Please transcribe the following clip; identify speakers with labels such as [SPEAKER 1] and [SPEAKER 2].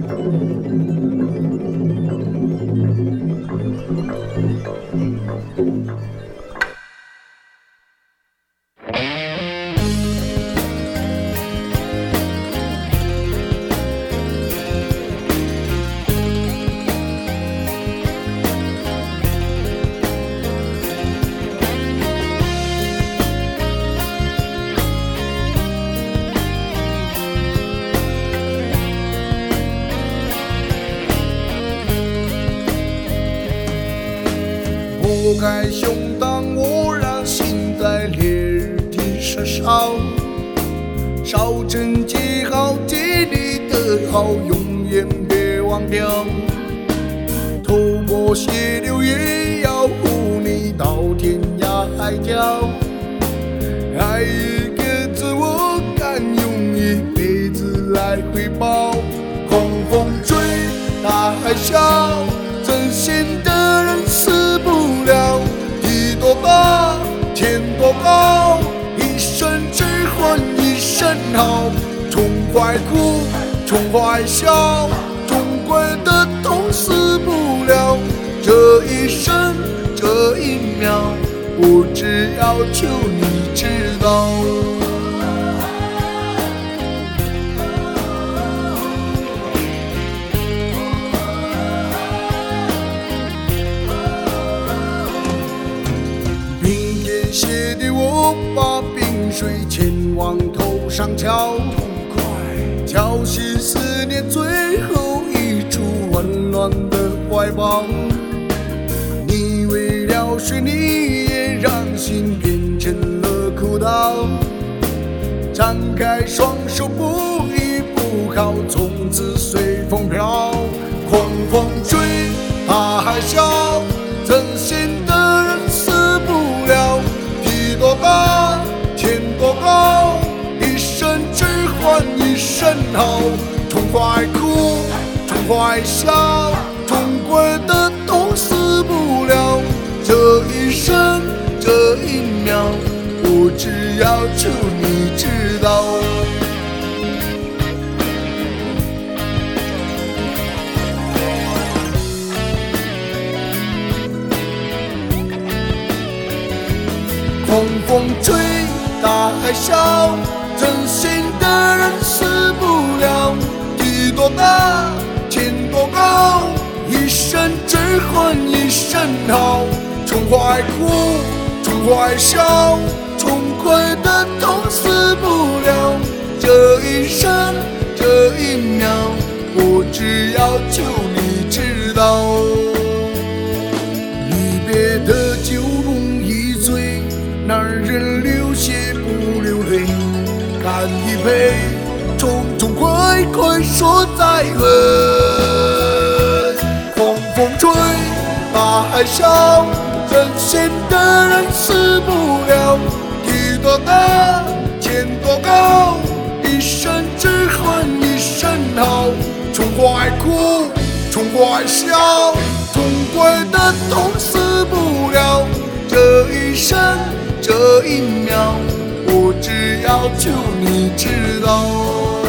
[SPEAKER 1] 拨开胸膛，我让心在烈日燃烧，烧成记号，记你的好，永远别忘掉。头破血流也要护你到天涯海角。爱一个字，我敢用一辈子来回报。狂风吹，大海啸，真心的人死不了。地多大，天多高，一生只换一生好。痛快哭，痛快笑，终归的痛死不了。这一生，这一秒，我只要求你知道。血的我把冰水千往头上浇，浇熄思念最后一处温暖的怀抱。你为了谁，你也让心变成了枯稻。张开双手不依不靠，从此随风飘。狂风吹，大海啸，真心的人死不了。地多大，天多高，一生只换一生好。痛快哭，痛快笑，痛归的痛死不了。这一生，这一秒，我只要求你知道。狂风吹，大海啸，真心的人死不了。地多大，天多高，一生只换一生好。痛快哭，痛快笑，痛归的痛死不了。这一生，这一秒，我只要求你知道。离别的酒容易醉，男人流血不流泪，干一杯，痛痛快快说再会。狂风吹，大海啸，真心的人死不了。地多大，天多高，一生只换一生好。痛快哭，痛快笑，痛归的痛死不了。这一生，这一秒，我只要求你知道。